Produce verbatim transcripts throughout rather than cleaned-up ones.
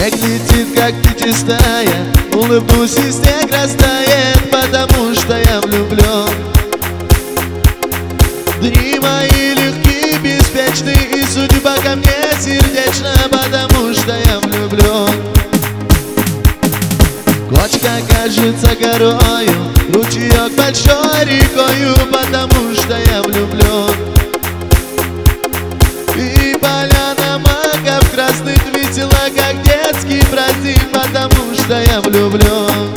Снег летит, как птичья стая, улыбнусь и снег растает, потому что я влюблен. Дни мои легкие, беспечны, и судьба ко мне сердечна, потому что я влюблен. Кочка кажется горою, ручеек большой рекою, потому что я влюблен. И поляна маков красных весела, как детский праздник, потому что я влюблен.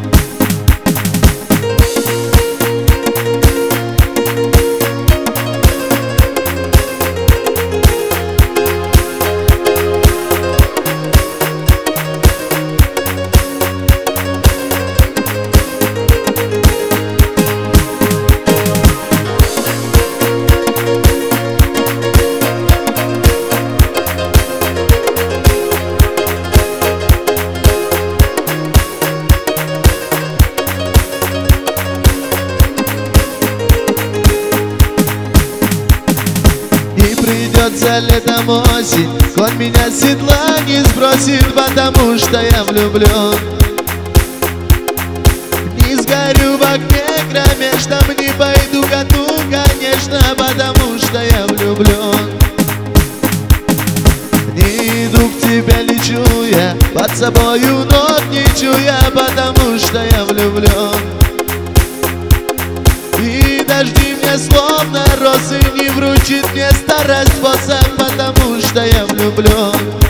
Придется летом осень, конь меня с седла не сбросит, потому что я влюблен. Не сгорю в огне кромешном, не пойду ко дну, конечно, потому что я влюблен. Не иду к тебе, лечу я, под собою ног не чуя, потому что я влюблен. И дожди мне словно росы не вручит мне старость посад, потому что я влюблен.